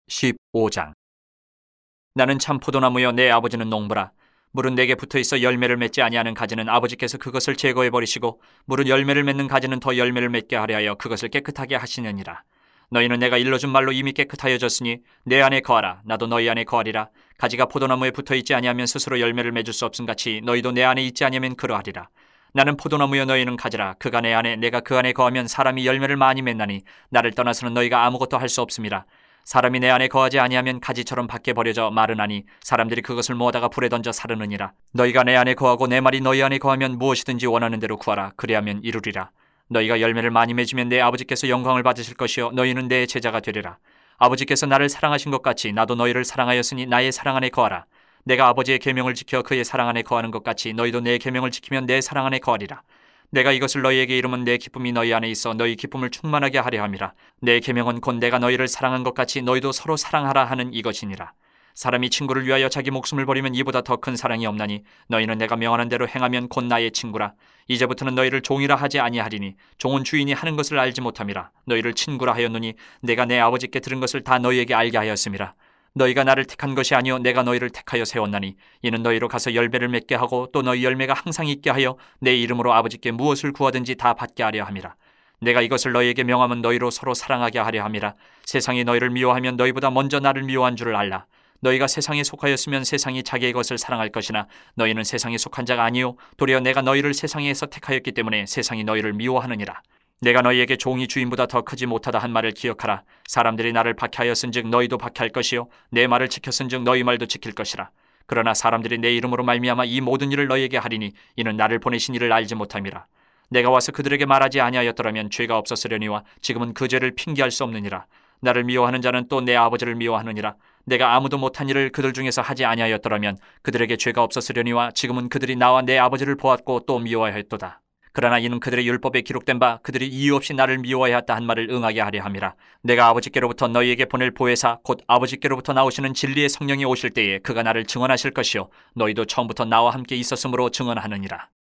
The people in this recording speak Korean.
15장. 나는 참 포도나무여 내 아버지는 농부라. 물은 내게 붙어있어 열매를 맺지 아니하는 가지는 아버지께서 그것을 제거해 버리시고 물은 열매를 맺는 가지는 더 열매를 맺게 하려 하여 그것을 깨끗하게 하시느니라. 너희는 내가 일러준 말로 이미 깨끗하여졌으니 내 안에 거하라. 나도 너희 안에 거하리라. 가지가 포도나무에 붙어있지 아니하면 스스로 열매를 맺을 수 없음 같이 너희도 내 안에 있지 아니하면 그러하리라. 나는 포도나무여 너희는 가지라. 그가 내 안에 내가 그 안에 거하면 사람이 열매를 많이 맺나니 나를 떠나서는 너희가 아무것도 할 수 없음이라. 사람이 내 안에 거하지 아니하면 가지처럼 밖에 버려져 마르나니 사람들이 그것을 모아다가 불에 던져 사르느니라. 너희가 내 안에 거하고 내 말이 너희 안에 거하면 무엇이든지 원하는 대로 구하라. 그리하면 이루리라. 너희가 열매를 많이 맺으면 내 아버지께서 영광을 받으실 것이요 너희는 내 제자가 되리라. 아버지께서 나를 사랑하신 것 같이 나도 너희를 사랑하였으니 나의 사랑 안에 거하라. 내가 아버지의 계명을 지켜 그의 사랑 안에 거하는 것 같이 너희도 내 계명을 지키면 내 사랑 안에 거하리라. 내가 이것을 너희에게 이르면 내 기쁨이 너희 안에 있어 너희 기쁨을 충만하게 하려 함이라. 내 계명은 곧 내가 너희를 사랑한 것 같이 너희도 서로 사랑하라 하는 이것이니라. 사람이 친구를 위하여 자기 목숨을 버리면 이보다 더 큰 사랑이 없나니 너희는 내가 명하는 대로 행하면 곧 나의 친구라. 이제부터는 너희를 종이라 하지 아니하리니 종은 주인이 하는 것을 알지 못함이라. 너희를 친구라 하였노니 내가 내 아버지께 들은 것을 다 너희에게 알게 하였음이라. 너희가 나를 택한 것이 아니요 내가 너희를 택하여 세웠나니 이는 너희로 가서 열매를 맺게 하고 또 너희 열매가 항상 있게 하여 내 이름으로 아버지께 무엇을 구하든지 다 받게 하려 함이라. 내가 이것을 너희에게 명하면 너희로 서로 사랑하게 하려 함이라. 세상이 너희를 미워하면 너희보다 먼저 나를 미워한 줄을 알라. 너희가 세상에 속하였으면 세상이 자기의 것을 사랑할 것이나 너희는 세상에 속한 자가 아니요 도리어 내가 너희를 세상에서 택하였기 때문에 세상이 너희를 미워하느니라. 내가 너희에게 종이 주인보다 더 크지 못하다 한 말을 기억하라. 사람들이 나를 박해하였은즉 너희도 박해할 것이요 내 말을 지켰은즉 너희 말도 지킬 것이라. 그러나 사람들이 내 이름으로 말미암아 이 모든 일을 너희에게 하리니 이는 나를 보내신 이를 알지 못함이라. 내가 와서 그들에게 말하지 아니하였더라면 죄가 없었으려니와 지금은 그 죄를 핑계할 수 없느니라. 나를 미워하는 자는 또 내 아버지를 미워하느니라. 내가 아무도 못한 일을 그들 중에서 하지 아니하였더라면 그들에게 죄가 없었으려니와 지금은 그들이 나와 내 아버지를 보았고 또 미워하였도다. 그러나 이는 그들의 율법에 기록된 바 그들이 이유 없이 나를 미워하였다 한 말을 응하게 하려 함이라. 내가 아버지께로부터 너희에게 보낼 보혜사 곧 아버지께로부터 나오시는 진리의 성령이 오실 때에 그가 나를 증언하실 것이요 너희도 처음부터 나와 함께 있었으므로 증언하느니라.